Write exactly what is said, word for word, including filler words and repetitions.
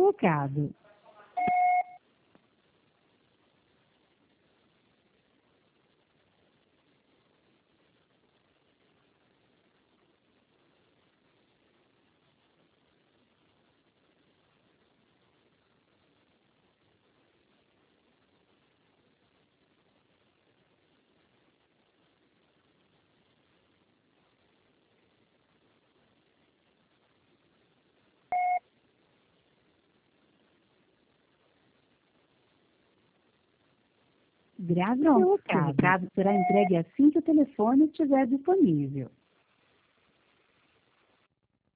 colocado. Grave seu recado. Seu recado será entregue assim que o telefone estiver disponível.